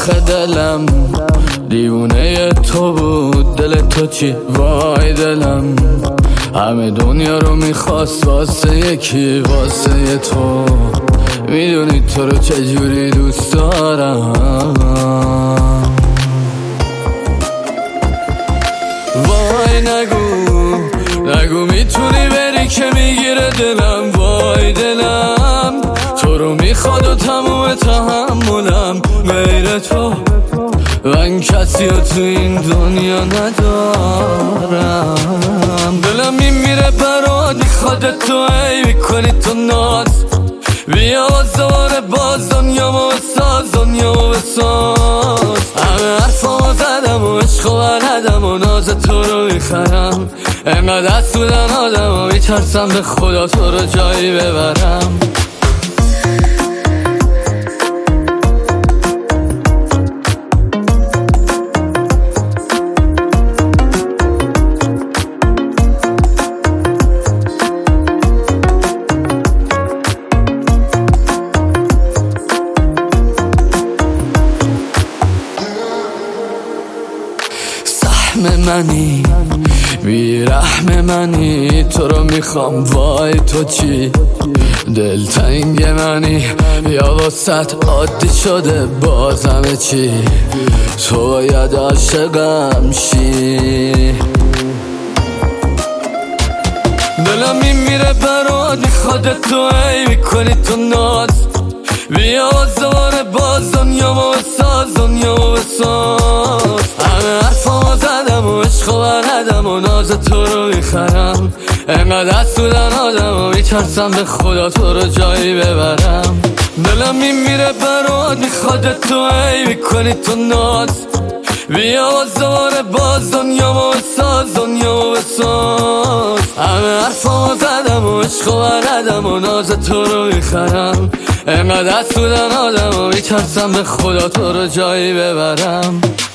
آخه دلم دیوونه تو بود، دل تو چی؟ وای دلم همه دنیا رو میخواست واسه یکی، واسه تو. میدونی تو رو چجوری دوست دارم. وای نگو میتونی بری که میگیره دلم. وای دلم تو رو میخواد و تموم تحملم غیر تو، من کسی رو تو این دنیا ندارم. دلم میمیره برات میخواد تو، ای میکنی تو ناز. بیا دوباره باز دنیامو بساز، دنیامو بساز. همه حرفامو زدم و عشق و بلدم و ناز تو رو میخرم. انقدر دست بودن آدم و میترسم به خدا تو رو جایی ببرم. منی بیرحم منی، تو رو میخوام. وای تو چی؟ دلتنگ منی یا واسط عادی شده بازم چی؟ تو باید عاشقم شی. دلم میمیره برات میخواد تو، ای میکنی تو ناز. بیا دوباره باز دنیامو بساز، دنیامو بساز. همه حرفامو زدم و عشق و بلدم و ناز تو رو میخرم. انقدر دست بودن آدم و میترسم به خدا تو رو جایی ببرم. دلم میمیره برات میخواد تو، ای میکنی تو ناز. بیا دوباره باز دنیامو بساز، دنیامو بساز. همه حرفامو زدم و عشق و بلدم و ناز تو رو میخرم. انقدر دست بودن آدم و میترسم به خدا تو رو جایی ببرم.